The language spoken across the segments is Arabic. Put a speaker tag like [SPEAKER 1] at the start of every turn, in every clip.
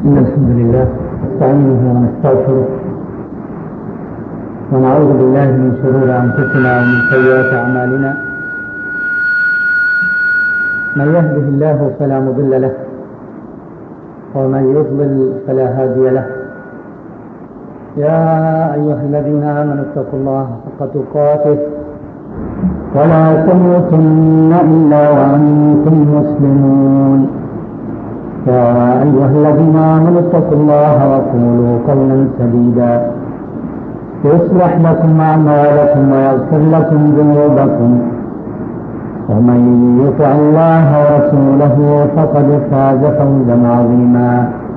[SPEAKER 1] إن الحمد لله نستعينه ونستغفره ونعوذ بالله من شرور أنفسنا ومن سيئات أعمالنا. من يهده الله فلا مضل له ومن يضلل فلا هادي له. يا أيها الذين آمنوا اتقوا الله حق تقاته ولا تموتن إلا وأنتم مسلمون. يا أيها الذين آمنوا اتقوا الله وقولوا قولا سديدا يصلح لكم أعمالكم ويغفر لكم ذنوبكم ومن يطع الله ورسوله فقد فاز فوزا عظيما.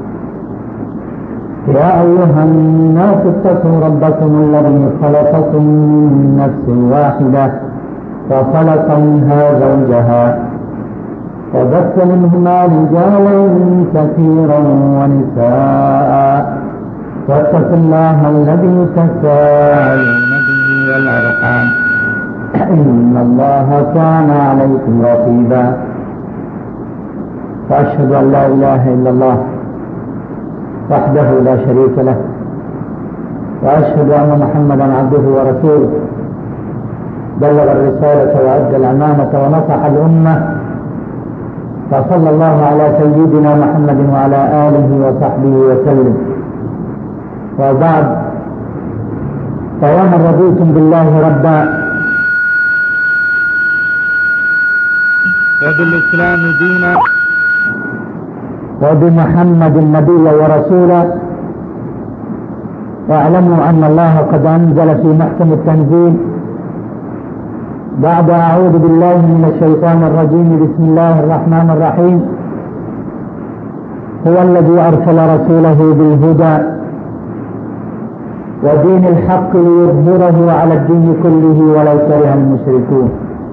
[SPEAKER 1] يا أيها الناس اتقوا ربكم الذي خلقكم من نفس واحدة وخلق منها زوجها وبث منهما رجالا كثيرا ونساء واتقوا الله الذي تساءلون به والأرحام إن الله كان عليكم رقيبا. وأشهد أن لا إله إلا الله وحده لا شريك له وأشهد أن محمدا عبده ورسوله بلغ الرسالة وأدى الأمانة ونصح الأمة. وصلى الله على سيدنا محمد وعلى آله وصحبه وسلم. وبعد، فيا من رضيتم بالله ربا وبالإسلام دينا وبمحمد نبيا ورسولا، واعلموا أن الله قد أنزل في محكم التنزيل بعد أعوذ بالله من الشيطان الرجيم بسم الله الرحمن الرحيم: هو الذي أرسل رسوله بالهدى ودين الحق ليظهره على الدين كله ولو كره المشركون.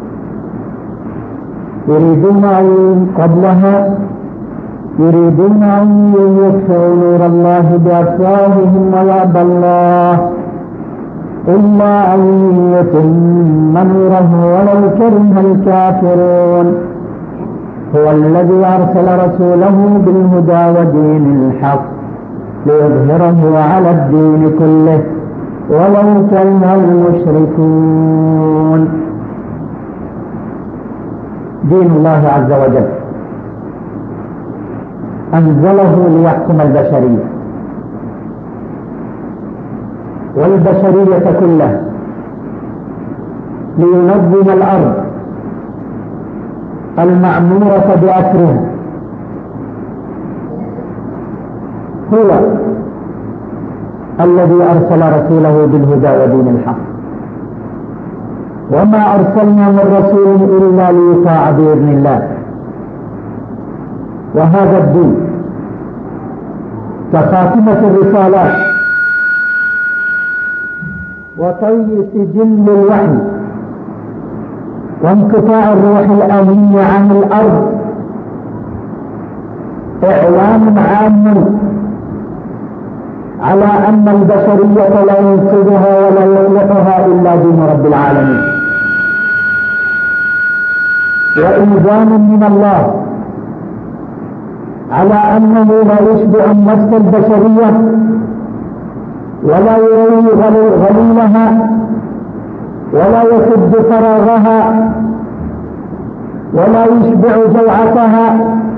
[SPEAKER 1] يريدون أن يطفئوا نور الله بأفواههم ويأبى الله إلا أن يتم نوره ولو كره الكافرون. هو الذي أرسل رسوله بالهدى ودين الحق ليظهره على الدين كله ولو كره المشركون. دين الله عز وجل أنزله ليحكم البشرية والبشرية كلها، لينظم الأرض المعمورة بأسرها. هو الذي أرسل رسوله بالهدى ودين الحق، وما أرسلنا من رسول إلا ليطاع بإذن الله. وهذا الدين كخاتمة الرسالات وطي سجل الوحي وانقطاع الروح الأمين عن الأرض إعلام عام على أن البشرية لا ينقذها ولا يخلقها إلا دين رب العالمين، وإنذار من الله على أنه لا يشبع النفس البشرية ولا يروي غليلها ولا يسد فراغها ولا يشبع جوعتها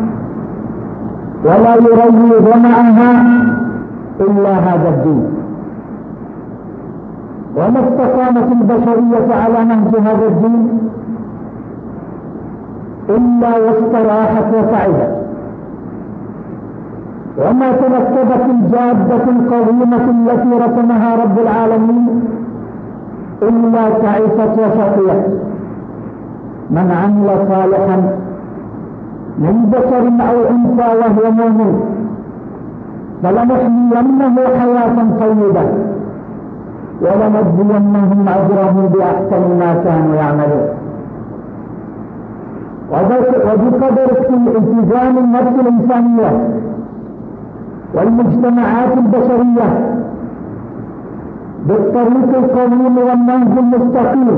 [SPEAKER 1] ولا يروي ظمأها إلا هذا الدين. وما استقامت البشرية على نهج هذا الدين إلا واستراحت وسعدت، وما تنكبت الجادة القويمة التي رسمها رب العالمين إلا تعست وشقيت. من عمل صالحا من ذكر أو أنثى وهو مؤمن فلنحيينه حياة طيبة ولنجزينهم أجرهم بأحسن ما كانوا يعملون. وبقدر التزام النفس الإنسانية والمجتمعات البشرية بالطريق القويم والنهج المستقيم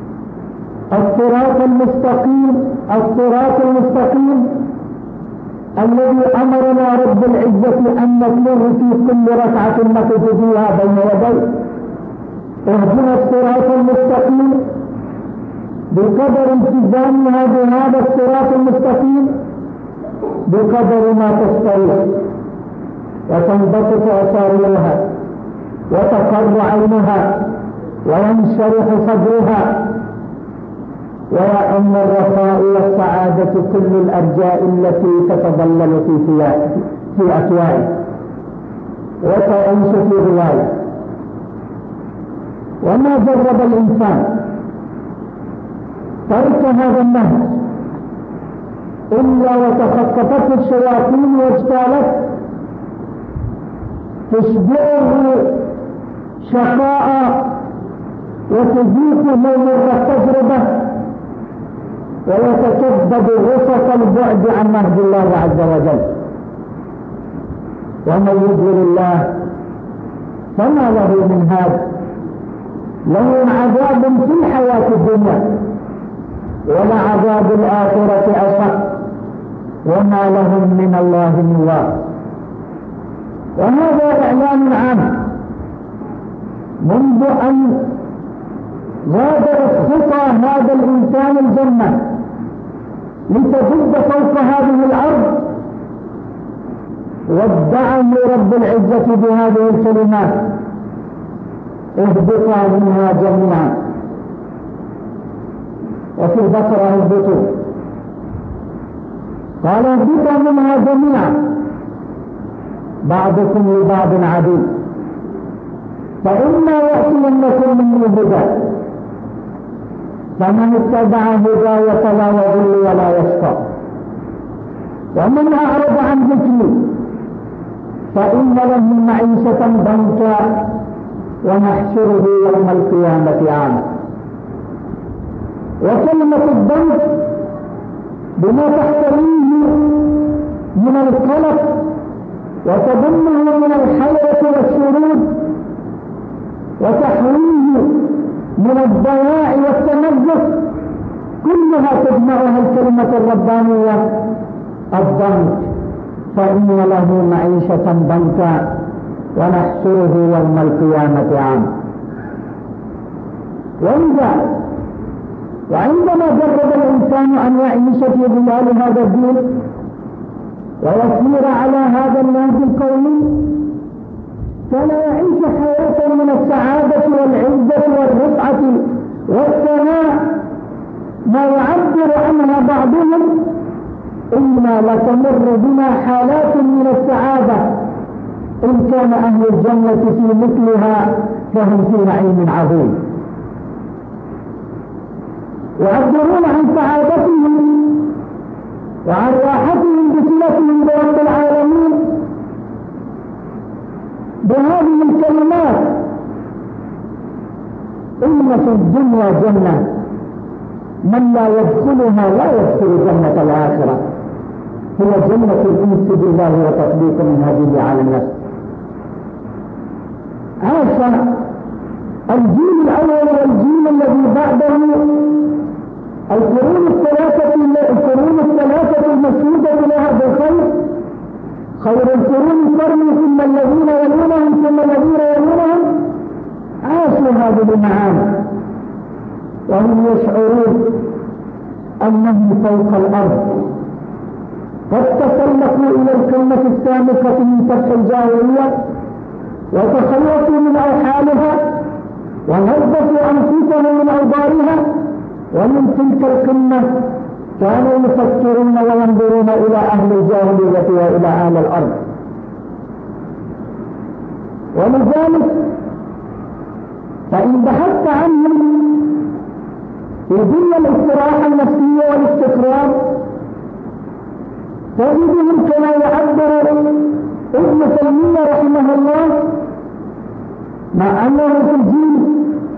[SPEAKER 1] الصراط المستقيم الذي أمرنا رب العزة أن نتلوه في كل ركعة نقف فيها بين يديه. اهدنا الصراط المستقيم بقدر التزامها بهذا الصراط المستقيم، بقدر ما تستريح وتنبسط أساريرها وتقر عينها وينشرح صدرها ويعم الرخاء والسعادة كل الأرجاء التي تتظلل في أكوائه وتعيش في غوايه. وما جرب الإنسان ترك هذا النهج إلا وتخطفته الشياطين واجتالت تشبعه شقاء وتذيقه مر التجربة ويتكبد غصص البعد عن نهج الله عز وجل. ومن يضلل الله فما له من هاد، لهم عذاب في الحياة الدنيا ولعذاب الآخرة أشق وما لهم من الله من واق. وهذا إعلان عام منذ أن غادرت خطى هذا الإنسان الجنة لتجد فوق هذه الأرض، ودعه رب العزة بهذه الكلمات: اهبطا منها جميعا. وفي البقرة اهبطوا، قال اهبطا منها جميعا بعضكم لبعض عدو فإما يأتينكم مني هدى فمن اتبع هداي فلا يضل ولا يشقى ومن أعرض عن ذكري فإن له معيشة ضنكا ونحشره يوم القيامة أعمى. وكلمة الضنك بما تحتويه من القلق وتضمه من الحيرة والشرود وتحويه من الضياع والتنزه كلها تجمعها الكلمة الربانية الضنك، فإن له معيشة ضنكا ونحشره يوم القيامة أعمى. وعندما جرب الإنسان أن يعيش في ظلال هذا الدين ويسير على هذا النهج القومي كان يعيش حياة من السعادة والعزة والرفعة والثناء ما يعبر عنها بعضهم: إنا لتمر بنا حالات من السعادة إن كان أهل الجنة في مثلها فهم في نعيم عظيم. يعبرون عن سعادتهم وعن راحتهم بصلتهم برب العالمين بهذه الكلمات: إن في الدنيا جنة من لا يدخلها لا يدخل جنة الآخرة، هي جنة الأنس بالله وتطبيق منهجه على النفس. عاش الجيل الأول والجيل الذي بعده القرون الثلاثة المشهودة لها بالخير، خير القرون قرني ثم الذين يلونهم ثم الذين يلونهم، عاشوا هذه المعاني وهم يشعرون أنهم فوق الأرض قد تسلقوا إلى القمة السامقة من سفح الجاهلية وتخلصوا من أوحالها ونظفوا أنفسهم من أوضارها، ومن تلك القمة كانوا يفكرون وينظرون إلى أهل الجاهلية وإلى أهل الأرض. ولذلك فإن بحثت عنهم في دنيا الاستراحة النفسية والاستقرار تجدهم كما يعبر ابن تيمية رحمه الله، مع أنه في الجيل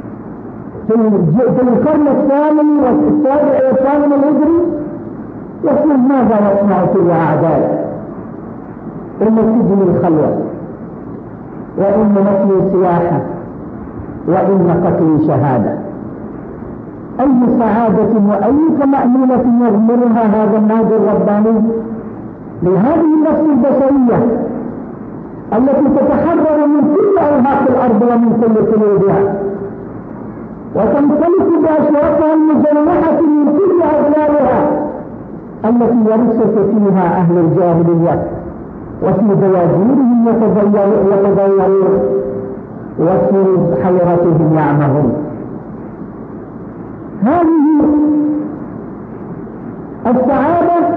[SPEAKER 1] في القرن الثامن والسابع والثامن الهجري يقول: ماذا يصنع في أعدائي؟ إن سجني الخلوة، وإن نفلي سياحة، وإن قتلي شهادة. أي سعادة وأي طمأنينة يغمرها هذا النهج الرباني لهذه النفس البشرية التي تتحرر من كل أرهاق الأرض ومن كل قلوبها وتنطلق بأشواقها المجرحة من كل أغلالها التي يرسخ فيها أهل الجاهلية وفي دواجيرهم يتغيرون وفي حيرتهم يعمهون. هذه السعادة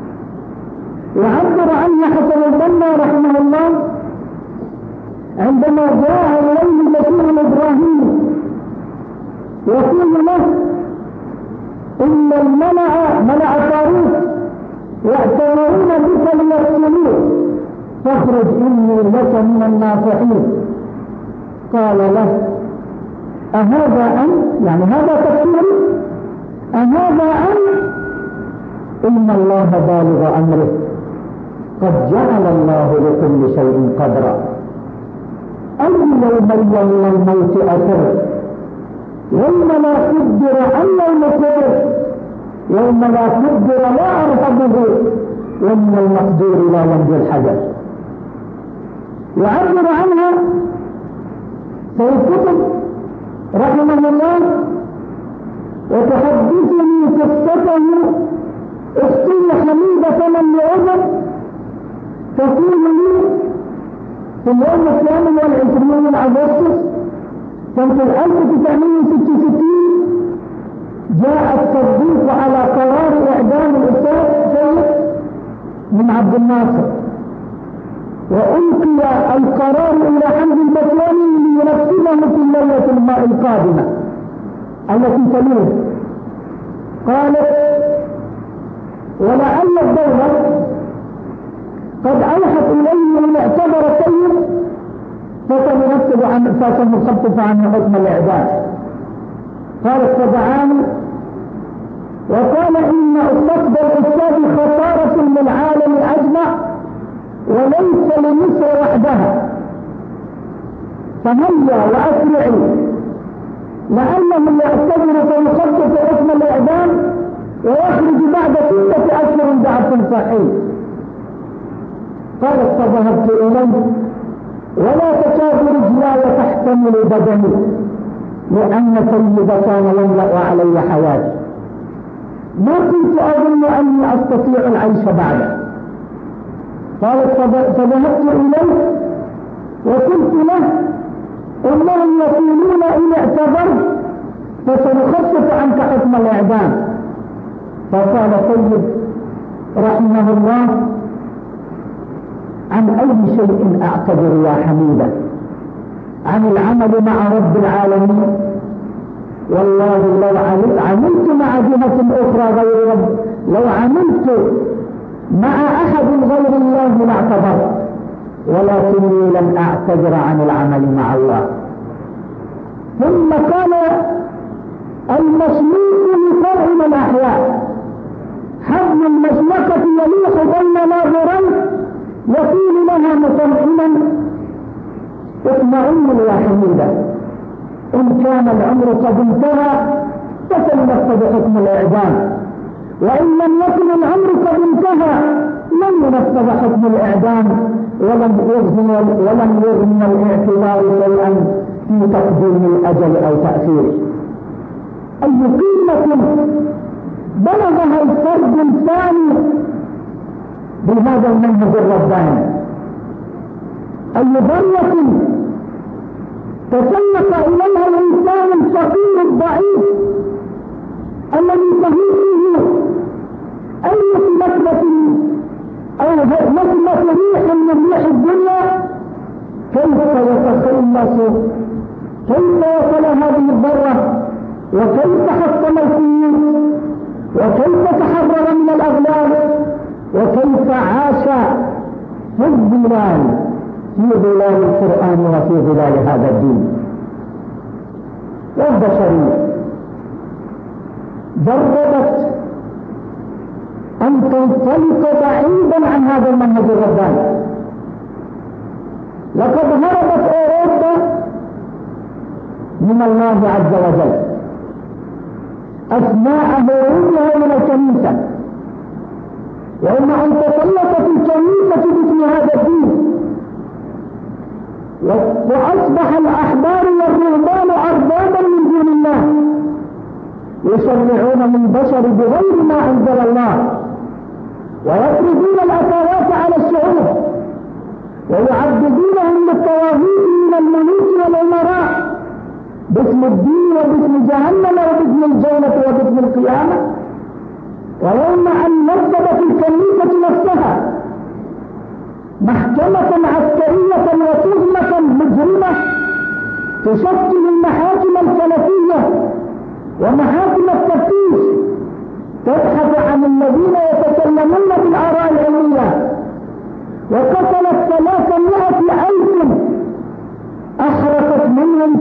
[SPEAKER 1] يعبر عنها حسن البنا رحمه الله عندما جاء إليه البشير الإبراهيمي يقول له إن ملأ طاروس يأتمرون بك ليقتلوك فاخرج إني لك من الناصحين. قال له أهذا أنت؟ يعني هذا تفسيري؟ أهذا أنت؟ إن الله بالغ أمره قد جعل الله لكل شيء قدرا. أي يوم من الموت أفر يوم لا قدر أن المكر يوم لا قدر لا أرهبه ومن المقدور لا ينجو الحجر. يعبر عنها سيد قطب رحمه الله وتحدثني قصته اختي حميدة من لعبر تقول لي في اليوم 28 أغسطس سنة 1966 جاء التصديق على قرار إعدام الأستاذ سيد من عبد الناصر وألقي القرار إلى حمد البسلامي لينفذه في الليلة القادمة التي تليه. قالت ولعل الدولة قد أوحت إليه إن اعتبر السيد فسنخفف عنه حكم الإعدام. قالت فدعاني وقال إن فقد الأستاذ خسارة للعالم أجمع وليس لمصر وحدها فهيا وأسرعي لأنه يعتبر فيخفف حكم الإعدام ويخرج بعد 6 أشهر بعد صحيح. قالت فذهبت إليه ولا تكاد رجلاي تحتمل بدني لأن سيد كان يملأ علي حياتي ما كنت أظن أني أستطيع العيش بعده. قالت فذهبت إليه وقلت له إنهم يقولون إن اعتذرت فسنخفف عنك حكم الإعدام. فقال سيد رحمه الله عن أي شيء أعتذر يا حميدة؟ عن العمل مع رب العالمين؟ والله لو عملت مع جهة أخرى غير رب لو عملت مع أحد غير الله لاعتذرت ولكني لم أعتذر عن العمل مع الله. ثم قال المسلوك لفرع الأحياء حبل المسلكة يليق بين ناظرين يقول لها مطمئنا اطمئن يا حميدة إن كان العمر قد انتهى فسننفذ حكم الإعدام وإن لم يكن العمر قد انتهى لم ينفذ حكم الإعدام ولم يغني الاعتبار شيئا في تقديم الأجل أو تأخيره. أي قيمة بلغها الفرد الثاني بهذا المنهج الرباني؟ أي ذرة تسلق إليها الإنسان الفقير الضعيف الذي تهيئه أي نسمة أو نسمة ريح من ريح الدنيا كيف يتخلص كيف وصل هذه الذرة وكيف حطم القيود وكيف تحرر من الأغلال وكيف عاش في الظلال في ظلال القرآن وفي ظلال هذا الدين. والبشرية جربت أن تنطلق بعيدا عن هذا المنهج الرباني. لقد هربت أوروبا من الله عز وجل أثناء هروبها من الكنيسة
[SPEAKER 2] وإما أن تسلطت الكنيسة باسم هذا الدين، وأصبح الأحبار والرهبان أربابا من دون الله، يشرعون للبشر بغير ما أنزل الله، ويفرضون الأتاوات على الشعوب، ويعبدونهم للطواغيت من الملوك والأمراء باسم الدين وباسم جهنم وباسم الجنة وباسم القيامة. ويوم أن نصبت الكنيسة نفسها محكمة عسكرية وتهمة مجرمة تشكل المحاكم الكنسية ومحاكم التفتيش، تبحث عن الذين يتكلمون بالآراء العلمية، وقتلت 300,000 أحرقت منهم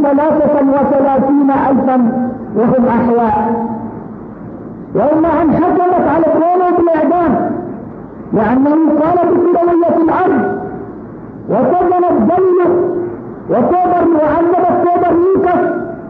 [SPEAKER 2] 33,000 وهم أحياء. يوم أن حكمت على كونه بالإعدام لأنه قال بكروية الأرض، وسجنت دلو وعذبت كوبرنيكوس،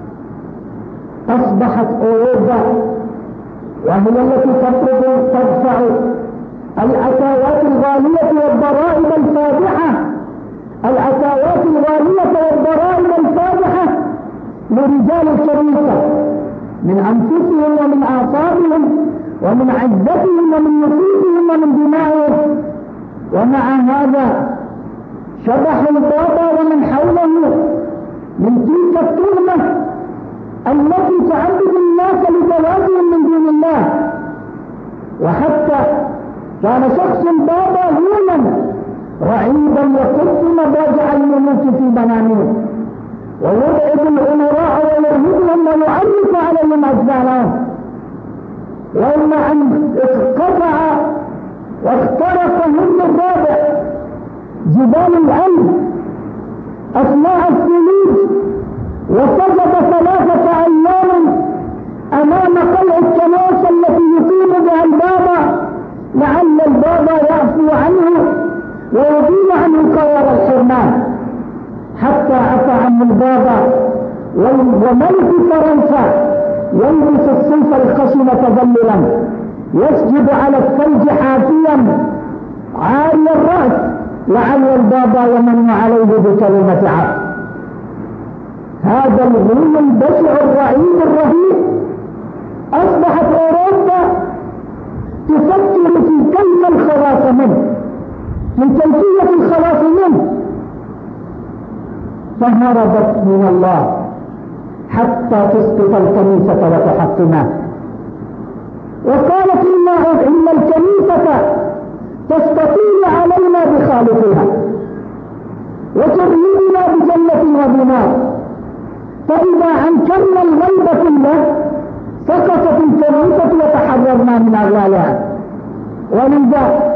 [SPEAKER 2] أصبحت أوروبا وهي التي تدفع العتاوات الغالية والضرائب الفادحة، العتاوات الغالية والضرائب الفادحة لرجال الكنيسة من أنفسهم ومن أعصابهم ومن عزتهم ومن نفوسهم ومن دمائهم. ومع هذا شبح البابا ومن حوله من تلك التهمة التي تعبد الناس لزواجهم من دون الله. وحتى كان شخص بابا هونا رعيدا يقف مضاجع الملوك في بنانيه، ويرعب الأمراء ويرهبهم ويعرف عليهم أجزالهم. يوم أن اقتطع واخترق هند الرابع جبال الألب أثناء الثلوج، وسجد 3 أيام أمام قلعة الكنيسة التي يقيم بها البابا لعل البابا يعفو عنه ويزيل عنه قرار الحرمان، حتى عفى عنه البابا. وملك فرنسا يلبس الصوف الخشن تذللا، يسجد على الثلج حافيا عالي الرأس لعل البابا يمن عليه بكلمة عفو. هذا الغلو البشع الرعيب الرهيب أصبحت أوروبا تفكر في كيف الخلاص منه، في كيفية الخلاص منه، فهربت من الله حتى تسقط الكنيسة وتحطمها، وقالت إن الكنيسة تستطيع علينا بخالقها وترهبنا بجنة وبنار، فإذا أنكرنا الغيب كله سقطت الكنيسة وتحررنا من أغلالها. ولذا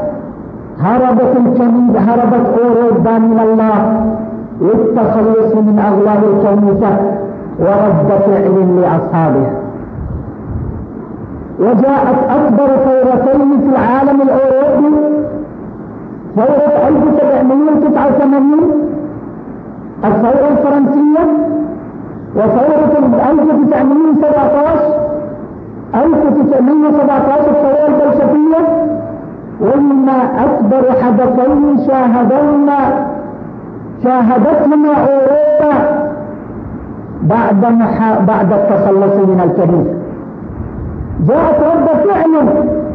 [SPEAKER 2] هربت أوروبا من الله للتخلص من أغلال الكنيسة ورد فعل لأصحابها. وجاءت أكبر ثورتين في العالم الأوروبي، ثورة 1789 الثورة الفرنسية، وثورة 1917 الثورة البلشفية، وهما أكبر حدثين شاهدتهما أوروبا بعد التخلص من الكنيسة. جاءت رد فعل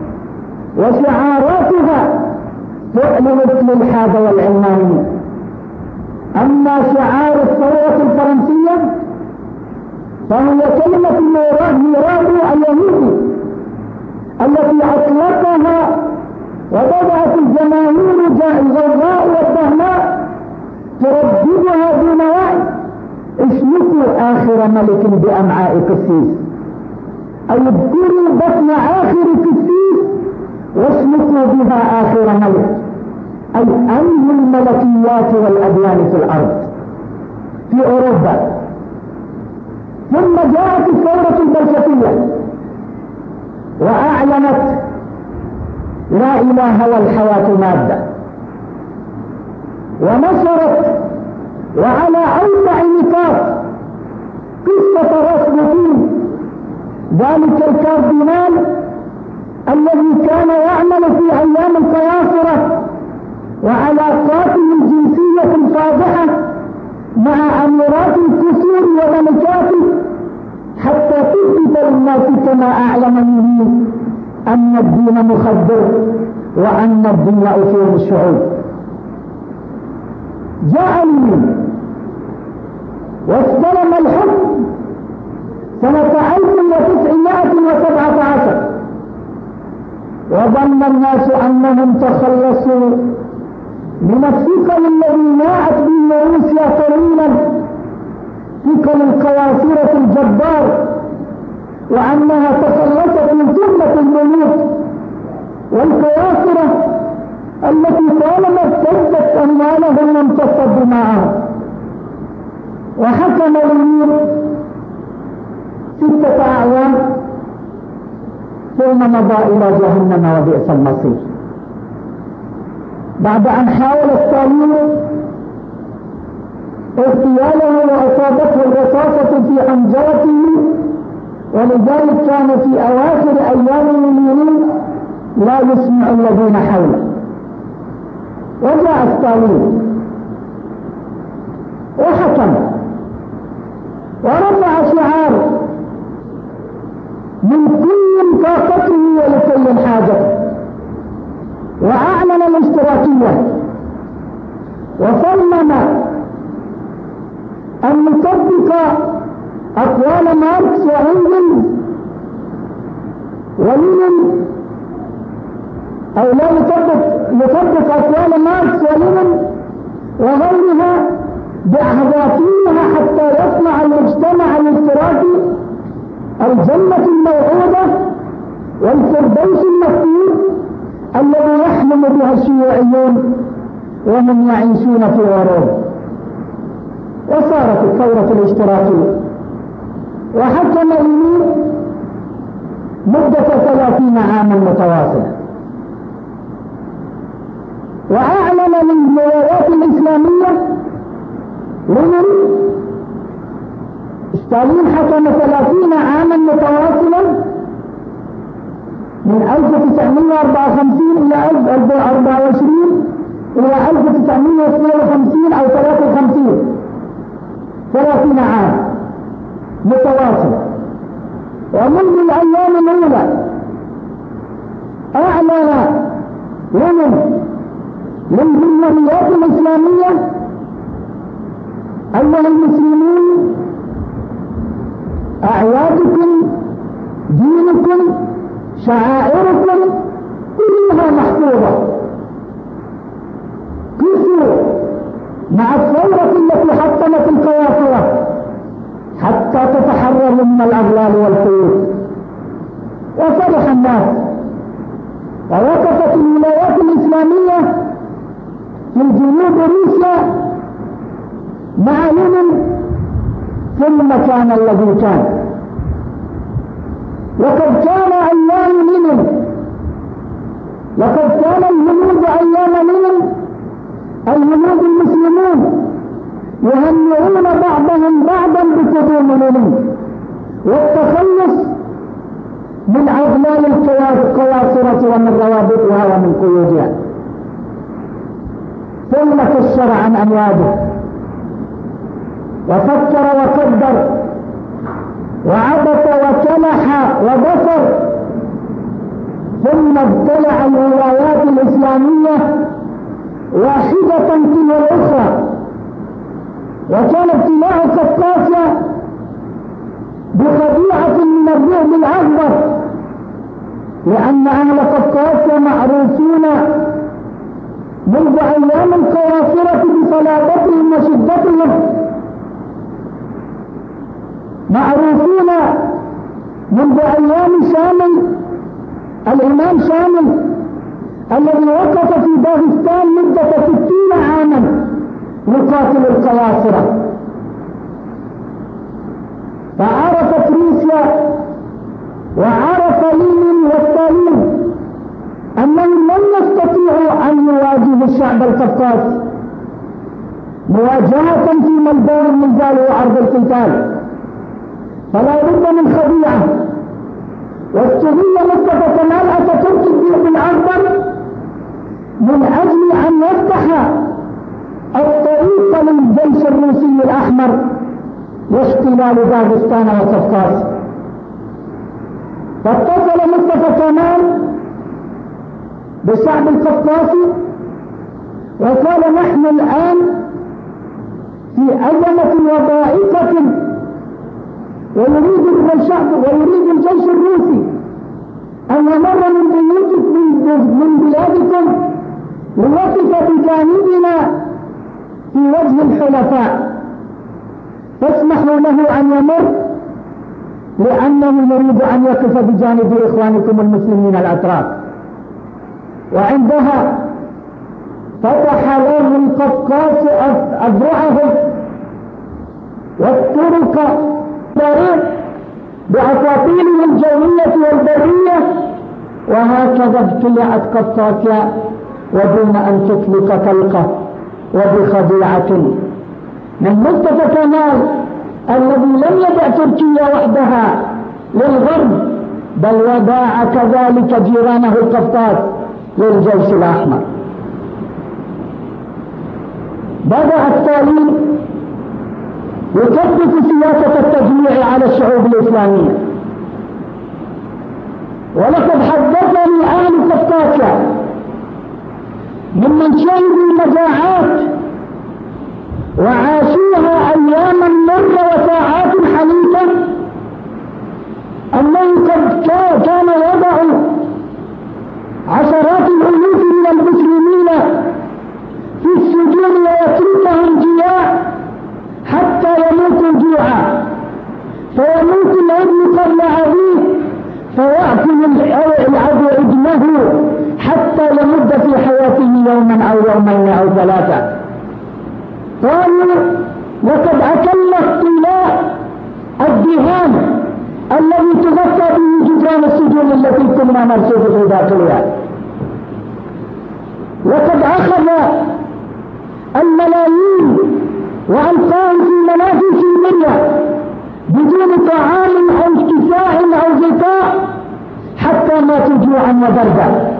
[SPEAKER 2] وشعاراتها تعلن الإلحاد والعلمانية. أما شعار الثورة الفرنسية فهي كلمة ميراد اليهودي التي أطلقها وبدأت الجماهير الغراء والدهماء ترددها دون وعي: اسلكوا آخر ملك بأمعاء قسيس، أي اذكروا بطن آخر قسيس واسلكوا بها آخر ملك، أي أنهوا الملكيات والأديان في الأرض في أوروبا. ثم جاءت الثورة البلشفية وأعلنت لا إله والحياة مادة، ونشرت وعلى أوسع نطاق قصة راسبوتين، ذلك الكاردينال الذي كان يعمل في أيام القياصرة وعلاقاته الجنسية الفاضحة مع أميرات الكسور وملكاته حتى تثبت للناس كما أعلم منه أن الدين مخدر وأن الدين أصول الشعوب. جاء اليمين واستلم الحكم سنة 1917 وظن الناس أنهم تخلصوا من الثقل الذي ناعت به روسيا طويلا، ثقل القياصرة الجبار، وأنها تخلصت من جملة الملوك والقياصرة التي طالما ابتزت أموالهم وامتصت دماءهم. وحكم اليمين 6 أعوام ثم مضى إلى جهنم وبئس المصير. بعد أن حاول ستالين اغتياله وأصابته الرصاصة في حنجرته، ولذلك كان في أواخر أيام اليمين لا يسمع الذين حوله. وجاء ستالين وحكم ورفع شعار من كل طاقته ولكل حاجته، وأعلن الاشتراكية وصمم أن نطبق أقوال ماركس وإنجلز ولينين، أو لا يطبق أقوال ماركس ولينين وغيرها بأهدافها حتى يصنع المجتمع الاشتراكي الجنة الموعودة والفردوس المفتوح الذي يحلم بها الشيوعيون وهم يعيشون في غرور. وصارت الثورة الاشتراكية وحكم اليمين مدة 30 عاما متواصلة، وأعلن للولايات الإسلامية لينين ستالين حكم 30 عاما متواصلا من 1954 إلى 1924 إلى 1952 أو 53، 30 عام متواصل. ومنذ الأيام الأولى أعلن لينين للجمهوريات الإسلامية: أيها المسلمون، أعيادكم، دينكم، شعائركم كلها محفوظة. قسوا مع الثورة التي حطمت القياصرة حتى تتحرروا من الأغلال والقيود. وفرح الناس، ووقفت الولايات الإسلامية في جنوب روسيا مع لينين ثم كان الذي كان. لقد كان أيام لينين، لقد كان الهنود أيام لينين الهنود المسلمون يهنئون بعضهم بعضا بقدوم لينين والتخلص من أغلال القياصرة ومن روابطها ومن قيودها. ثم كشر عن أنيابه وفكر وقدر وعبث وكلح وبصر، ثم ابتلع الولايات الإسلامية واحدة تلو الأخرى. وكان ابتلاع قفقاسيا بخديعة من الرعب الأكبر، لأن أهل قفقاسيا معروفون منذ أيام القياصرة بصلابتهم وشدتهم، معروفون منذ أيام شامل، الإمام شامل الذي وقف في داغستان مدة 60 عاما يقاتل القياصرة. فعرفت روسيا وعرف لينين وستالين أنهم لن يستطيعوا أن يواجهوا الشعب القفقاسي مواجهة في ميدان النزال وعرض القتال، فلا بد من خديعة واستغل مصطفى كمال اتاتورك الذئب الاخضر من اجل ان يفتح الطريق للجيش الروسي الاحمر لاحتلال داغستان وقفقاز. فاتصل مصطفى كمال بالشعب القفقازي وقال نحن الان في أزمة وضائقة ويريد الجيش الروسي أن يمر من بلادكم ليقف بجانبنا في وجه الحلفاء، فاسمحوا له أن يمر لأنه يريد أن يقف بجانب إخوانكم المسلمين الأتراك. وعندها فتح له القفقاز أذرعهم والطرق بأساطيله الجوية والبرية، وهكذا ابتلعت قفقازيا ودون أن تطلق طلقة وبخديعة من مصطفى كمال الذي لم يدع تركيا وحدها للغرب بل وداع كذلك جيرانه القفقاز للجيش الأحمر. بدأ ستالين يكثف سياسة التجميع على الشعوب الإسلامية، ولقد حدثني أهل قفقازيا ممن شهدوا المجاعات وعاشوها أياما مرة وساعات حنيفة أنه قد كان يضع عشرات الألوف من المسلمين في السجون ويتركهم جياع حتى يموتوا جوعا، فيموت الابن قبل أبيه فيأكل الأب ابنه حتى يمد في حياته يوما أو يومين أو ثلاثة. قالوا وقد أكلنا اختلاء الدهان الذي تغطى به جدران السجون التي كنا نرصد في داخلها، وقد أخذ الملايين وألقاهم في منافذ سوريا بدون طعام أو كساء أو غطاء حتى ماتوا جوعا وبردا.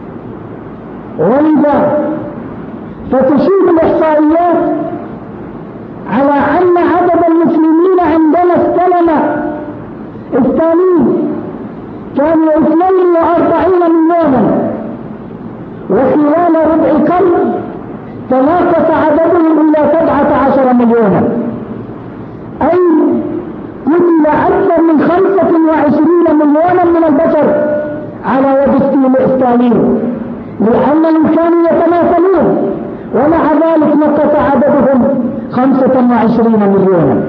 [SPEAKER 2] ولذا فتشير الإحصائيات على أن عدد المسلمين عندما استلم ستالين كانوا 42 مليونا، وخلال ربع قرن تناقص عددهم إلى 17 مليونا، أي قتل أكثر من 25 مليونا من البشر على يد ستالين، لأنهم كانوا يتناسلون، ومع ذلك نقص عددهم 25 مليونا.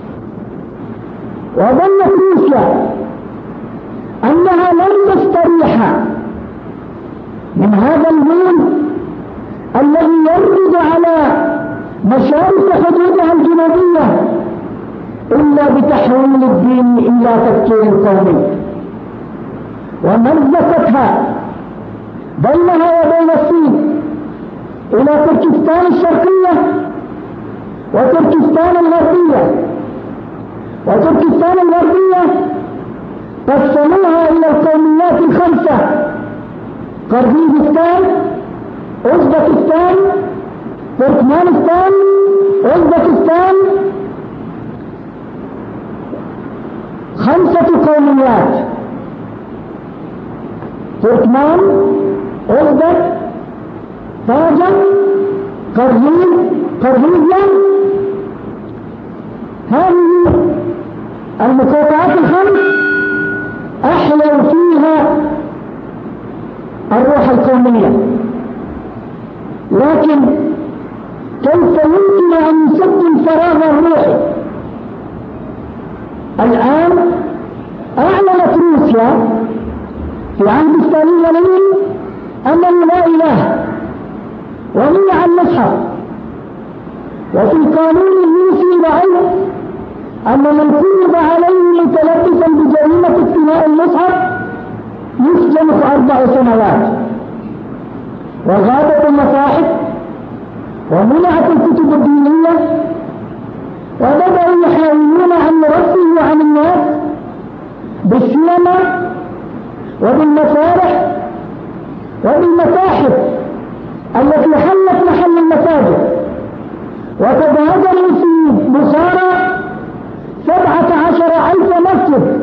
[SPEAKER 2] وظنت روسيا أنها لن تستريح من هذا الهول الذي يرد على مشارف حدودها الجنوبية إلا بتحويل الدين إلى تفكير قومي، ومزقتها بينها وبين الصين إلى تركستان الشرقية وتركستان الغربية، وتركستان الغربية قسموها إلى القوميات الخمسة: قرغيزستان، أوزبكستان، تركمانستان، أوزبكستان، 5 قوميات: تركمان، أوزبك، طاجن، قرغيزيا. هذه المقاطعات الخمس أحيوا فيها الروح القومية، لكن كيف يمكن أن يسد الفراغ الروحي؟ الآن أعلنت روسيا في عهد ستالين ولينين أنه لا إله، ومنع المصحف، وفي القانون الروسي رأيت أن من كتب عليه متلبسا بجريمة اقتناء المصحف يسجن 4 سنوات، وغابت المصاحف ومنعت الكتب الدينية، وبدأوا يحاولون أن يرفعوا عن الناس بالسينما وبالمسارح وبالمتاحف التي حلت محل المساجد. وقد هدموا في بخارى 17,000 مسجد،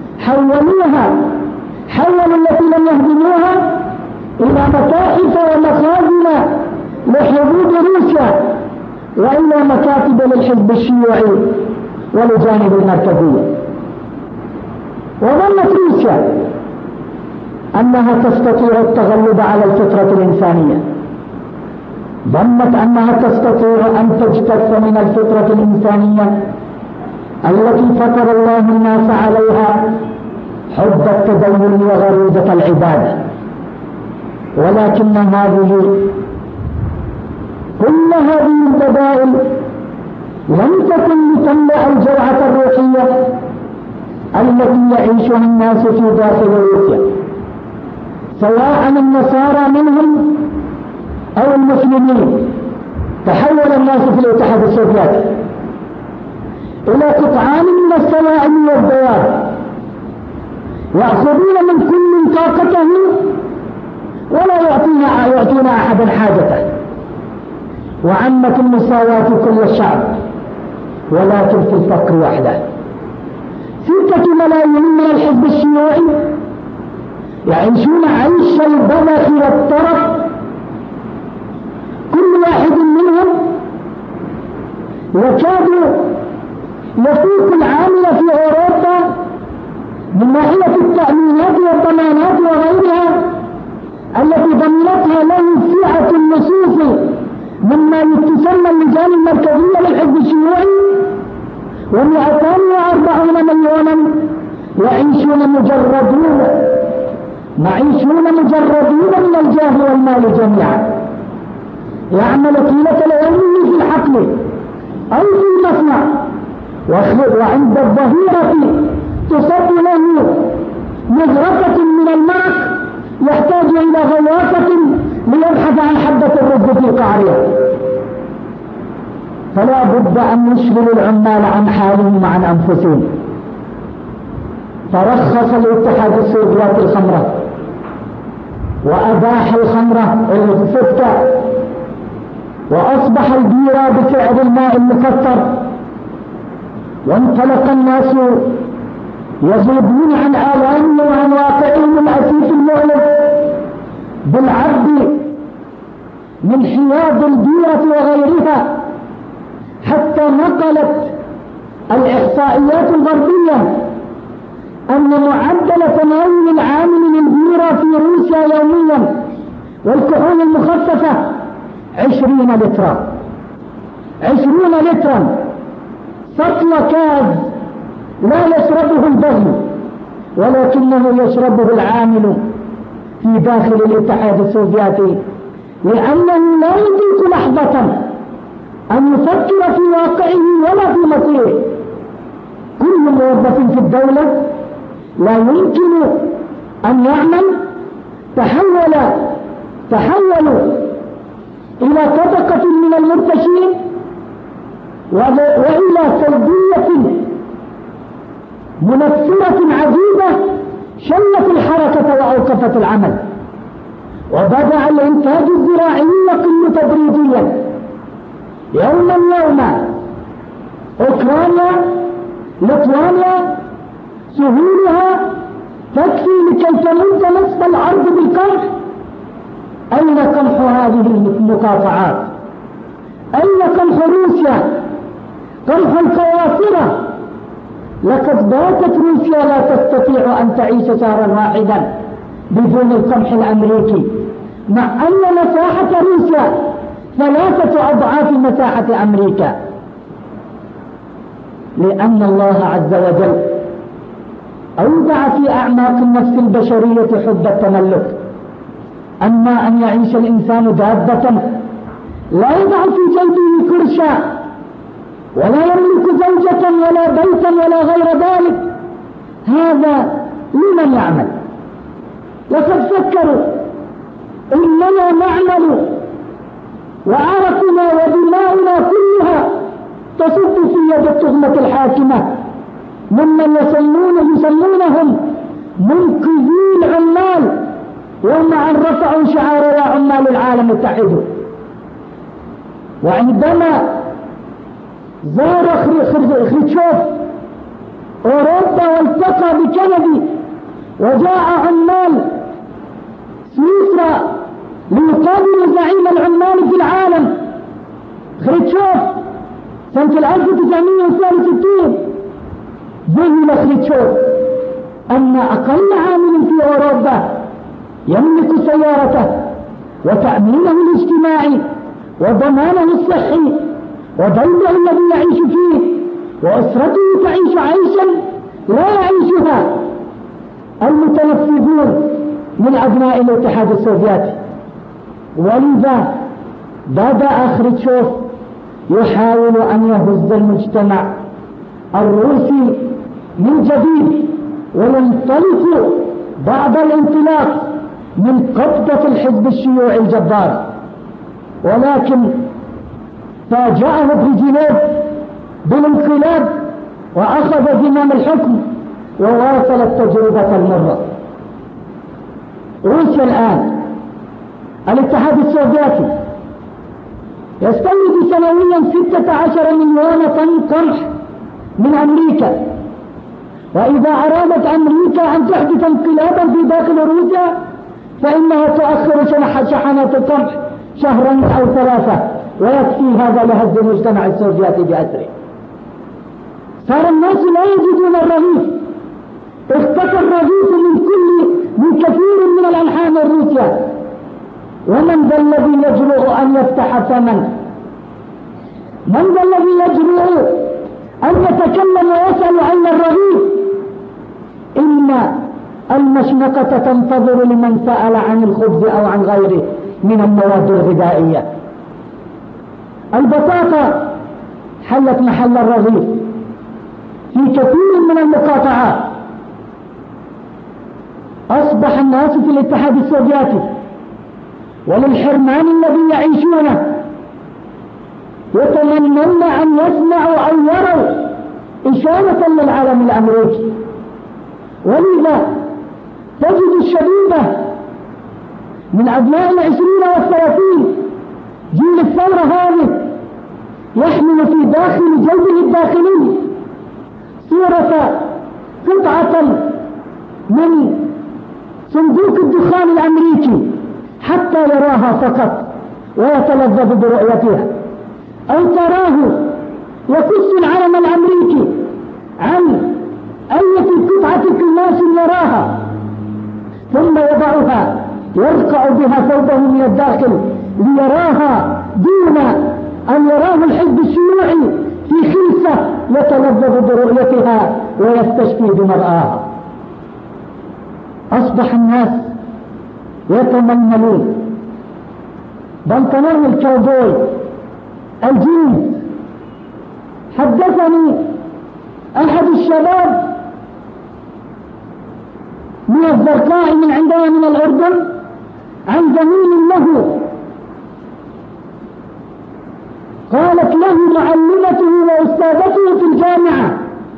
[SPEAKER 2] حولوا التي لم يهدموها إلى متاحف ومخازن لحدود روسيا وإلى مكاتب للحزب الشيوعي ولجانب المركزية. وظنت روسيا أنها تستطيع التغلب على الفطرة الإنسانية، ظنت أنها تستطيع أن تجتث من الفطرة الإنسانية التي فطر الله الناس عليها حب التدين وغريزة العبادة. ولكن كل هذه البدائل لم تكن لتملأ الجوعة الروحية التي يعيشها الناس في داخل روسيا، سواء النصارى منهم أو المسلمين. تحول الناس في الاتحاد السوفيتي إلى قطعان من السوائل والدواب، يأخذون من كل طاقته ولا يعطون أحدا حاجته. وعمت المساواة كل الشعب، ولكن في الفقر وحده. 6 ملايين من الحزب الشيوعي يعيشون عيش البذخ والطرف، كل واحد منهم يكاد يفوق العامل في أوروبا من ناحية التأمينات والضمانات وغيرها التي ضمنتها له فئة النصوص مما يتسمى اللجان المركزية للحزب الشيوعي، و240 مليونا يعيشون مجردون من الجاه والمال جميعا. يعمل طيلة اليوم في الحقل أو في المصنع، وعند الظهيرة تصب له مزرفة من المرق يحتاج إلى غواصة ليبحث عن حبة الرز في قعرها. فلا بد أن يشغل العمال عن حالهم وعن أنفسهم. فرخص الاتحاد السوفيتي الخمرة وأباح الخمرة الفتة، وأصبح البيرة بسعر الماء المكثر، وانطلق الناس يذوبون عن آلامهم وعن واقعهم الأسيف المؤلم بالعد من حياد البيرة وغيرها، حتى نقلت الإحصائيات الغربية أن معدل تناول العامل للبيرة في روسيا يوميا والكحول المخففة 20 لترا، 20 لترا سطل كاز لا يشربه البغي ولكنه يشربه العامل في داخل الاتحاد السوفيتي، لأنه لا يملك لحظة أن يفكر في واقعه ولا في مصيره. كل موظف في الدولة لا يمكن أن يعمل تحولوا إلى طبقة من المرتشين وإلى سلبية منفرة عجيبة شلت الحركة وأوقفت العمل. وبدأ الإنتاج الزراعي يقل تدريجيا يوما. أوكرانيا ليتوانيا سهولها تكفي لكي تمد نصف الأرض بالقمح. أين قمح هذه المقاطعات؟ أين قمح روسيا؟ قمح القواصرة. لقد باتت روسيا لا تستطيع أن تعيش شهرا واحدا بدون القمح الأمريكي، مع أن مساحة روسيا 3 أضعاف مساحة أمريكا، لأن الله عز وجل أودع في أعماق النفس البشرية حب التملك. أما أن يعيش الإنسان دابة لا يضع في جيبه كرشا ولا يملك زوجة ولا بيتا ولا غير ذلك، هذا لمن يعمل؟ لقد فكروا إننا نعمل وعرقنا ودماؤنا كلها تصب في يد التهمة الحاكمة ممن يسمونهم منقذي العمال يوم أن رفعوا شعار يا عمال العالم اتحدوا. وعندما زار خروتشوف أوروبا والتقى بكندي وجاء عمال سويسرا ليقابلوا زعيم العمال في العالم خروتشوف سنة 1962، ذهل خروتشوف أن أقل عامل في أوروبا يملك سيارته وتأمينه الاجتماعي وضمانه الصحي وبيته الذي يعيش فيه وأسرته تعيش عيشا لا يعيشها المتنفذون من أبناء الاتحاد السوفيتي. ولذا بدأ خروتشوف يحاول أن يهز المجتمع الروسي من جديد وينطلق بعد الانطلاق من قبضة الحزب الشيوعي الجبار. ولكن فاجأه بريجينيف بالانقلاب وأخذ زمام الحكم وواصل التجربة المرة. روسيا الآن الاتحاد السوفيتي يستورد سنويا 16 مليون طن قمح من أمريكا، وإذا أرادت أمريكا أن تحدث انقلابا في داخل روسيا فإنها تؤخر شحنات القمح شهرا أو 3 ويكفي هذا لهز المجتمع السوفيتي بأسره. صار الناس لا يجدون الرغيف، اختفى الرغيف من كثير من الأنحاء الروسية. ومن ذا الذي يجرؤ أن يفتح فما؟ من ذا الذي يجرؤ أن يتكلم ويسأل أين الرغيف؟ إن المشنقة تنتظر لمن سأل عن الخبز أو عن غيره من المواد الغذائية. البطاطا حلت محل الرغيف في كثير من المقاطعات. أصبح الناس في الاتحاد السوفيتي وللحرمان الذي يعيشونه يتمنون أن يسمعوا أو يروا إشارة للعالم الأمريكي. ولذا تجد الشبيبة من أبناء 20 و30 جيل الثورة هذه يحمل في داخل جيبه الداخلي صورة قطعة من صندوق الدخان الأمريكي حتى يراها فقط ويتلذذ برؤيتها، أو تراه يقص العلم الأمريكي عن أي قطعة قماش يراها ثم يضعها يرقع بها ثوبه من الداخل ليراها دون أن يراه الحزب الشيوعي في خلسة يتلذذ برؤيتها ويستشفي بمرآها. أصبح الناس يتمنون بنطلون الكاوبوي الجينز. حدثني أحد الشباب من الزرقاء من عندنا من الأردن عن زميل له قالت له معلمته وأستاذته في الجامعة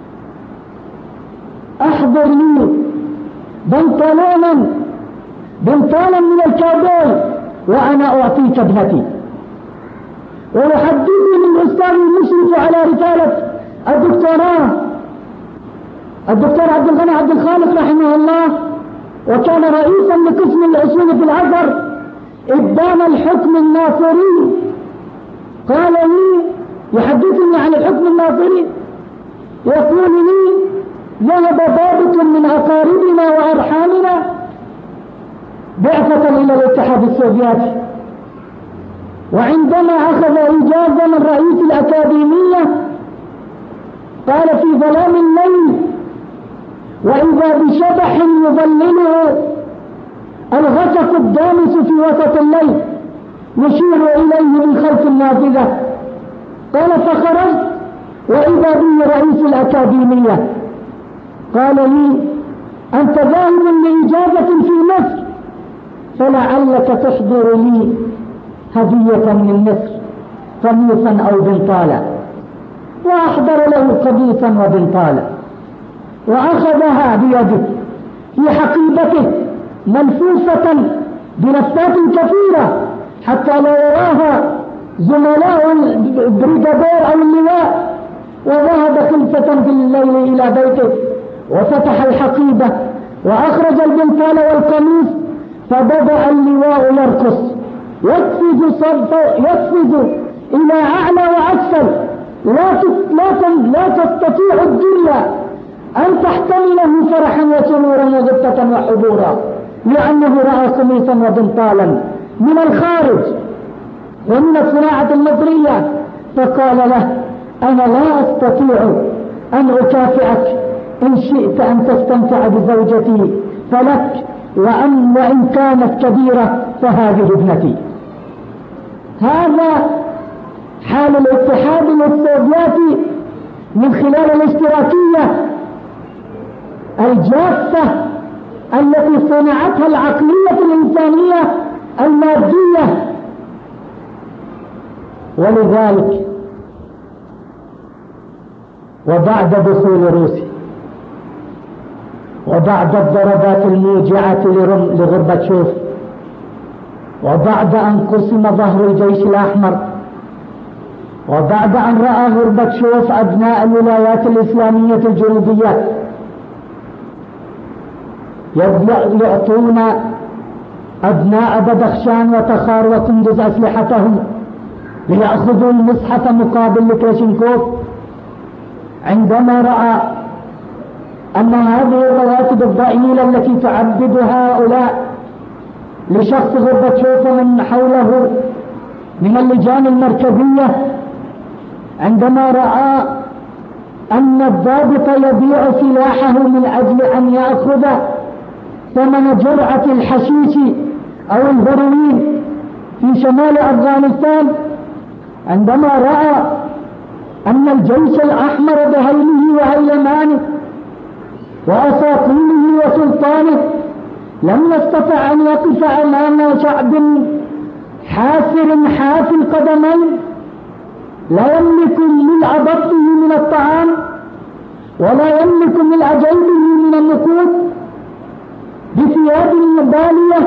[SPEAKER 2] أحضر لي بنطلونا من الكاوبوي وأنا أعطيك ابنتي. ويحدثني الأستاذ المشرف على رسالة الدكتور عبد الغني عبد الخالق رحمه الله، وكان رئيسا لقسم الأصول في الأزهر إبان الحكم الناصري، قال لي يحدثني عن الحكم الناصري يقول لي ذهب ضابط من أقاربنا وأرحامنا بعثة إلى الاتحاد السوفيتي، وعندما أخذ إجازة من رئيس الأكاديمية قال في ظلام الليل وإذا بشبح يظلله الغسق الدامس في وسط الليل يشير إليه من خلف النافذة، قال فخرجت وإذا بي رئيس الأكاديمية قال لي أنت ذاهب لإجازة في مصر فلعلك تحضر لي هدية من مصر قميصا أو بنطالا. وأحضر له قميصا وبنطالا وأخذها بيده في حقيبته ملفوفة بلفات كثيرة حتى لا يراها زملاء البريغادير أو اللواء، وذهب خلفة في الليل إلى بيته وفتح الحقيبة وأخرج البنطال والقميص، فبدأ اللواء يرقص يقفز إلى أعلى وأسفل. لا تستطيع الدنيا أن تحتمله فرحا وسرورا وغبطة وحبورا، لأنه رأى قميصا وبنطالا من الخارج ومن الصناعة المصرية، فقال له: أنا لا أستطيع أن أكافئك، إن شئت أن تستمتع بزوجتي فلك، وإن كانت كبيرة فهذه ابنتي. هذا حال الاتحاد السوفيتي من خلال الاشتراكية الجافة التي صنعتها العقلية الإنسانية المادية. ولذلك وبعد دخول روسيا وبعد الضربات الموجعة لغورباتشوف، وبعد أن قسم ظهر الجيش الأحمر، وبعد أن رأى غورباتشوف أبناء الولايات الإسلامية الجنوبية يعطون أبناء بدخشان وتخار وكندوز أسلحتهم ليأخذوا المصحف مقابل كلاشينكوف، عندما رأى أن هذه الرواتب الضئيلة التي تعبد هؤلاء لشخص غورباتشوف ومن حوله من اللجان المركزية، عندما رأى أن الضابط يبيع سلاحه من أجل أن يأخذ ثمن جرعة الحشيش أو الهيروين في شمال أفغانستان، عندما رأى أن الجيش الأحمر بهيله وهيلمانه وأساطيله وسلطانه لم يستطع أن يقف أمام شعب حافر حافي القدمين لا يملك ملء بطنه من الطعام ولا يملك ملء جيبه من النقود، بثياب بالية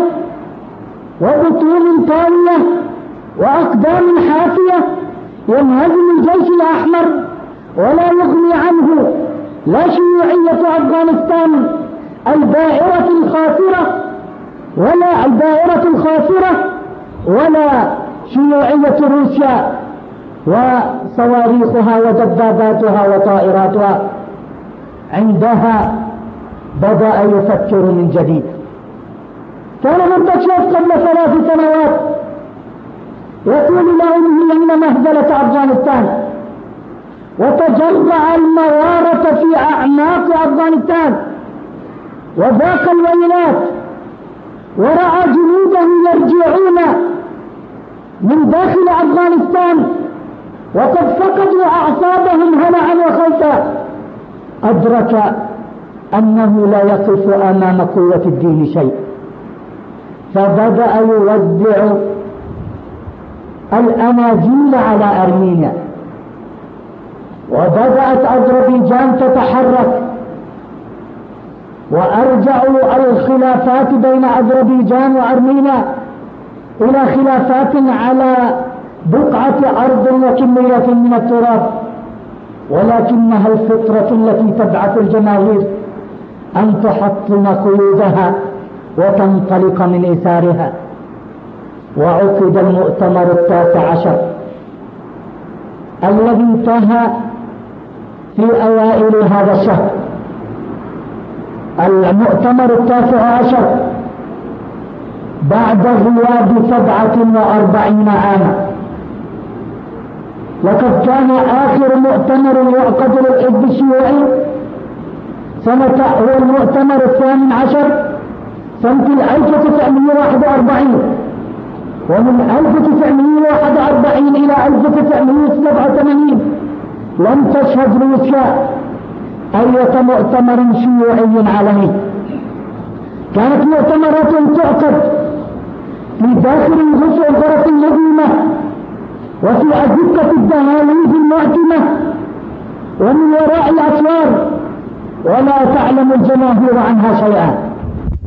[SPEAKER 2] وبطون طاوية وأقدام حافية، ينهزم الجيش الأحمر ولا يغني عنه لا شيوعية أفغانستان البائرة الخاسرة ولا شيوعية روسيا وصواريخها ودباباتها وطائراتها. عندها بدأ يفكر من جديد. كان غورباتشوف قبل 3 سنوات يقول لا أنهين مهزلة أفغانستان وتجرع الموارة في أعماق أفغانستان وذاق الويلات، ورأى جنوده يرجعون من داخل أفغانستان وقد فقدوا أعصابهم هلعا وخوفا، أدرك أنه لا يقف أمام قوة الدين شيء، فبدأ يوزع الأناجيل على أرمينيا، وبدأت أذربيجان تتحرك، وأرجعوا الخلافات بين أذربيجان وأرمينيا إلى خلافات على بقعة أرض وكمية من التراب، ولكنها الفطرة التي تبعث الجماهير أن تحطم قيودها وتنطلق من إثارها. وعقد المؤتمر 19 الذي انتهى في أوائل هذا الشهر، المؤتمر 19 بعد غياب 47 عاما، وقد كان آخر مؤتمر يعقد للحزب الشيوعي هو المؤتمر 18 سنة 1941، ومن 1941 إلى 1987 لم تشهد روسيا أي مؤتمر شيوعي عالمي. كانت مؤتمرات تعقد في داخل الغرف النظيمة وفي أزقة الدهاليز المعتمة ومن وراء الأسوار، ولا تعلم الجماهير عنها شيئا.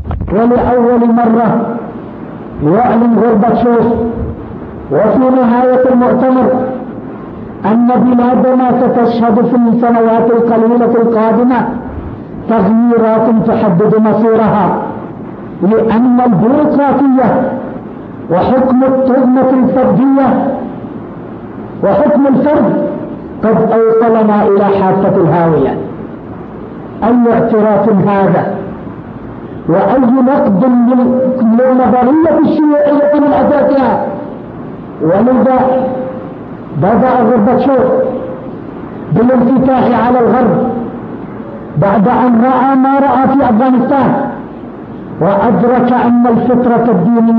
[SPEAKER 2] ولأول مرة يعلن غورباتشوف وفي نهاية المؤتمر أن بلادنا ستشهد في السنوات القليلة القادمة تغييرات تحدد مصيرها، لأن البيروقراطية وحكم التهمة الفردية وحكم الفرد قد أوصلنا إلى حافة الهاوية. أي اعتراف هذا وأي نقد للنظرية الشيوعية من أساسها. ولذا بدأ غورباتشوف بالانفتاح على الغرب بعد أن رأى ما رأى في أفغانستان، وأدرك أن الفطرة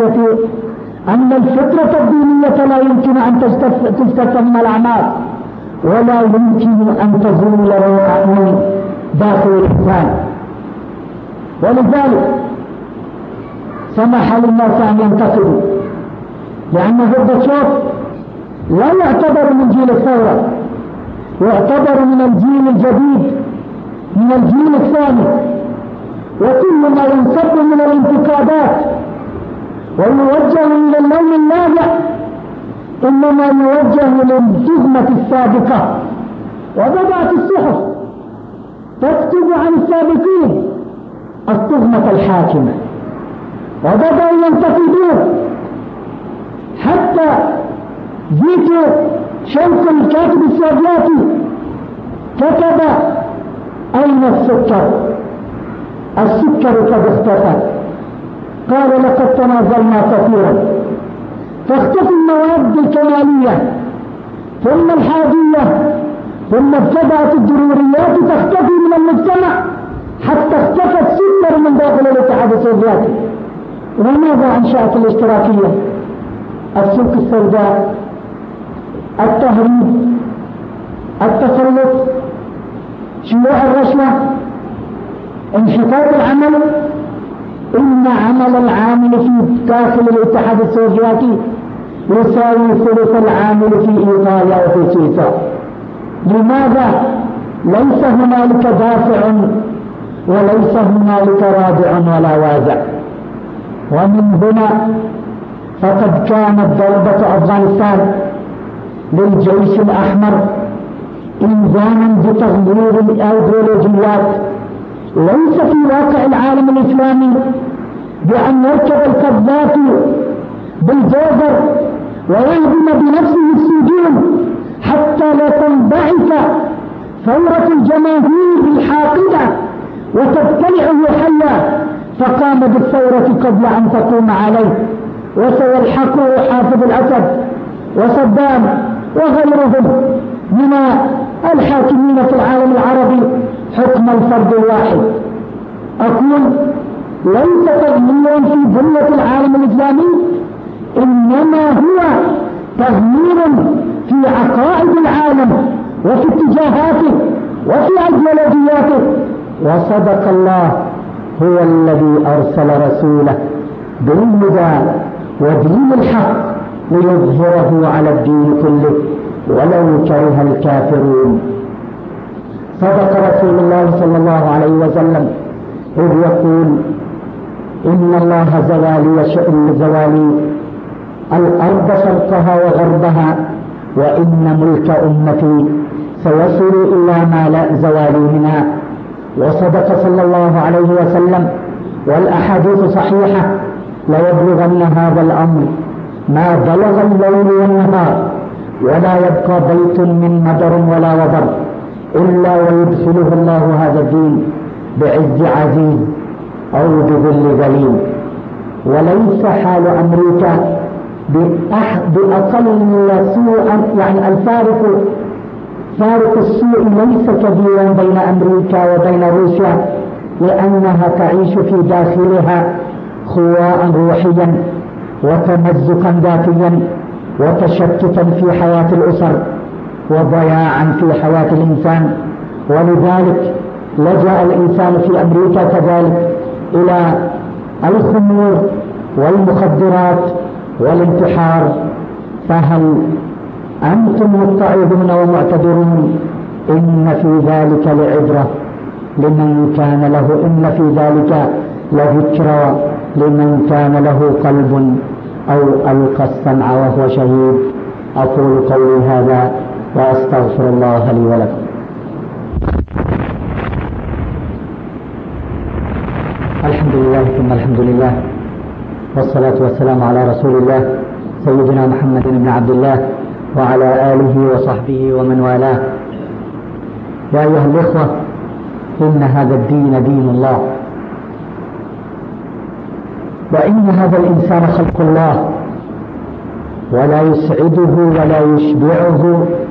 [SPEAKER 2] الدينية لا يمكن أن تستثنى من الأعمال، ولا يمكن أن تزول روعة من داخل الإنسان. ولذلك سمح للناس أن ينتقدوا، لأن غورباتشوف لا يعتبر من جيل الثورة، يعتبر من الجيل الجديد، من الجيل الثاني. وكل ما ينصب من الانتقادات ويوجه إلى اللون اللاذع إنما يوجه للتهمة السابقة. وبدأت الصحف تكتب عن السابقين التهمة الحاكمة، وبدأوا ينتقدون. حتى فيتو شوق الكاتب السوفيتي كتب: أين السكر؟ السكر قد اختفى. قال: لقد تنازلنا كثيرا. تختفي المواد الكمالية ثم الحاجية ثم ابتدأت الضروريات تختفي من المجتمع حتى اختفى السكر من داخل الاتحاد السوفيتي. وماذا أنشأت الاشتراكية؟ السوق السوداء، التهريب، التسلط، شيوع الرشوة، انحطاط العمل. إن عمل العامل في داخل الاتحاد السوفيتي يساوي ثلث العامل في إيطاليا وفي سويسرا. لماذا؟ ليس هنالك دافع وليس هنالك رادع ولا وازع. ومن هنا فقد كانت ضربة أفغانستان للجيش الأحمر إنذانا بتغيير الأيديولوجيات ليس في واقع العالم الإسلامي، بأن يركب القذافي بالجوزر ويهدم بنفسه السجون حتى لا تنبعث ثورة الجماهير الحاقدة وتبتلعه حيا، فقام بالثورة قبل أن تقوم عليه، وسيلحقه حافظ الأسد وصدام وغيرهم من الحاكمين في العالم العربي حكم الفرد الواحد. أقول ليس تغييرا في بنية العالم الإسلامي، إنما هو تغيير في عقائد العالم وفي اتجاهاته وفي أيديولوجياته. وصدق الله، هو الذي أرسل رسوله بالهدى ودين الحق ليظهره على الدين كله ولو كره الكافرون. صدق رسول الله صلى الله عليه وسلم إذ يقول: إن الله زوالي يشأ زوالي الأرض شرقها وغربها، وإن ملك أمتي سيصل إلى ما لا زوالي منها. وصدق صلى الله عليه وسلم، والأحاديث صحيحة: ليبلغن هذا الأمر ما بلغ الليل والنهار، ولا يبقى بيت من مدر ولا وبر إلا ويدخله الله هذا الدين بعز عزيز أو بذل ذليل. وليس حال أمريكا بأقل سوءا، يعني فارق السوء ليس كبيرا بين أمريكا وبين روسيا، لأنها تعيش في داخلها خواء روحيا وتمزقا ذاتيا وتشتتا في حياة الأسر وضياعا في حياة الإنسان. ولذلك لجأ الإنسان في أمريكا كذلك إلى الخمور والمخدرات والانتحار. فهل أنتم متعظون ومعتبرون؟ إن في ذلك لعبرة لمن كان له، إن في ذلك
[SPEAKER 1] لذكرى لمن كان له قلب أو ألقى السمع وهو شهيد. أقول قولي هذا وأستغفر الله لي ولكم. الحمد لله ثم الحمد لله، والصلاة والسلام على رسول الله سيدنا محمد بن عبد الله وعلى آله وصحبه ومن والاه. يا أيها الإخوة، إن هذا الدين دين الله، وإن هذا الإنسان خلق الله، ولا يسعده ولا يشبعه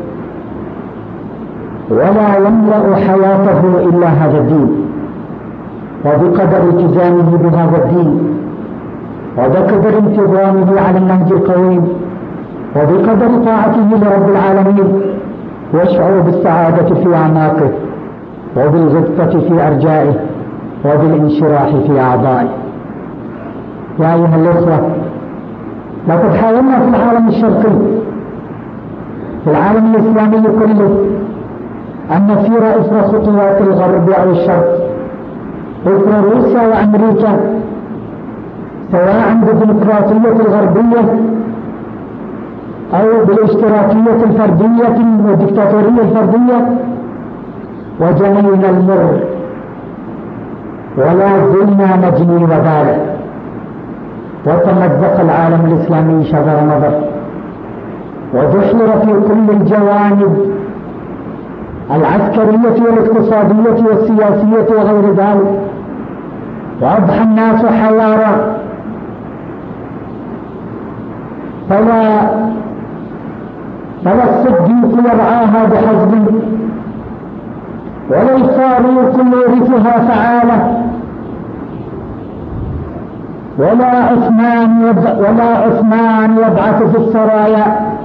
[SPEAKER 1] ولا يملأ حياته إلا هذا الدين. وبقدر التزامه بهذا الدين، وبقدر انتظامه على النهج القويم، وبقدر طاعته لرب العالمين، يشعر بالسعادة في أعماقه، وبالغبطة في أرجائه، وبالانشراح في أعضائه. يا أيها الأخوة، لقد حاولنا في العالم الشرقي، في العالم الإسلامي كله، أن نسير إثر خطوات الغرب أو الشرق، إثر روسيا وأمريكا، سواء بالديمقراطية الغربية أو بالاشتراكية الفردية والدكتاتورية الفردية، وجنينا المر ولا زلنا نجني وبالا، وتمزق العالم الإسلامي شذر نظر، ودحر في كل الجوانب العسكرية والاقتصادية والسياسية وغير ذلك، وأضحى الناس حيارى. فلا الصديق يرعاها بحزم، ولا الفاروق يورثها فعالة، ولا عثمان يبعث في السرايا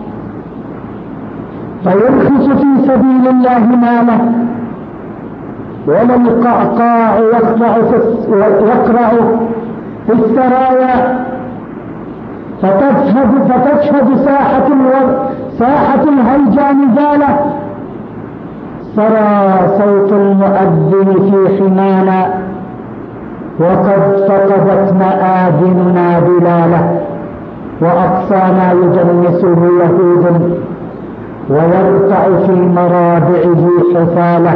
[SPEAKER 1] فيرخص في سبيل الله ماله، ولا القعقاع يقرع في السرايا فتشهد ساحة الهيجا نزالة. سرى صوت المؤذن في حمانا، وقد فقدت مآذننا بلاله، وأقصانا يجنسه يهود، ويرتع في مرابعه حفالة.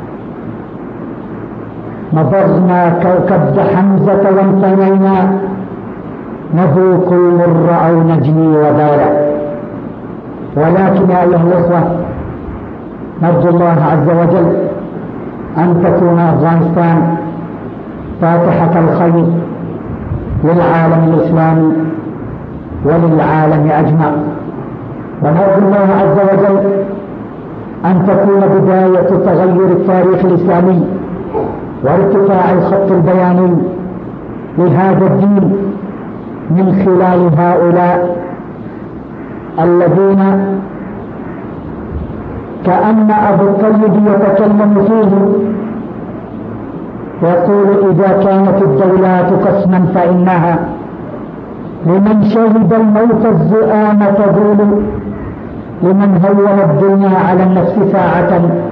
[SPEAKER 1] مضغنا كبد حمزة وانثنينا، نذوق المر أو نجني وبالا. ولكن يا أيها الأخوة، نرجو الله عز وجل أن تكون أفغانستان فاتحة الخير للعالم الإسلامي وللعالم أجمع، ونرجو الله عز وجل أن تكون بداية تغير التاريخ الإسلامي وارتفاع الخط البياني لهذا الدين من خلال هؤلاء الذين كأن أبو الطيب يتكلم فيهم، يقول: إذا كانت الدولات قسما فإنها لمن شهد الموت الزؤام تزول، لمن هون الدنيا على النفس ساعة،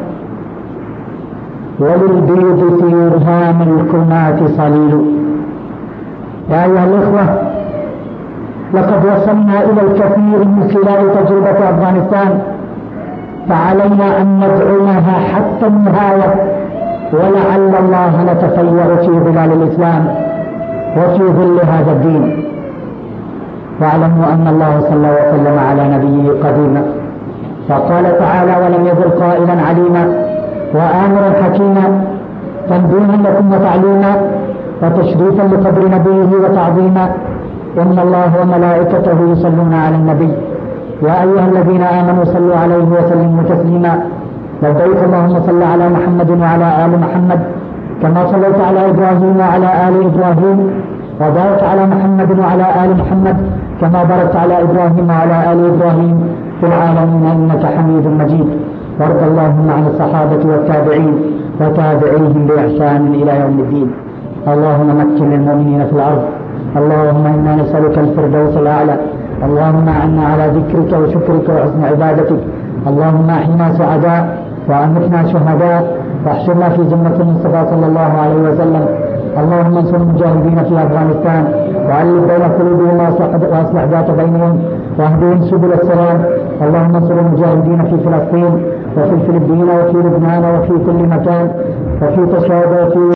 [SPEAKER 1] وللبيض في إرهام الكمات صليل. يا أيها الإخوة، لقد وصلنا إلى الكثير من خلال تجربة أفغانستان، فعلينا أن ندعمها حتى النهاية، ولعل الله نتفيأ في ظلال الإسلام وفي ظل هذا الدين. واعلموا أن الله صلى وسلم على نبيه قديما، فقال تعالى: ولم يزل قائلا عليما وآمرا حكيما، تنبيها لكم وتعليما، وتشريفا لقدر نبيه وتعظيما. إن الله وملائكته يصلون على النبي، يا أيها الذين آمنوا صلوا عليه وسلموا تسليما. لبيك اللهم صل على محمد وعلى آل محمد كما صليت على إبراهيم وعلى آل إبراهيم، وبارك على محمد وعلى آل محمد كما باركت على إبراهيم وعلى آل إبراهيم في العالمين إنك حميد مجيد. وارض اللهم عن الصحابة والتابعين وتابعيهم بإحسان إلى يوم الدين. اللهم مكن للمؤمنين في الأرض. اللهم إنا نسألك الفردوس الأعلى. اللهم أعنا على ذكرك وشكرك وحسن عبادتك. اللهم أحينا سعداء وأمتنا شهداء، واحشرنا في زمرة المصطفى صلى الله عليه وسلم، اللهم انصر المجاهدين في أفغانستان وعلق بين قلوبهم وأصلح ذات بينهم واهدهم سبل السلام. اللهم انصر المجاهدين في فلسطين وفي الفلبين وفي لبنان وفي كل مكان وفي تشاد وفي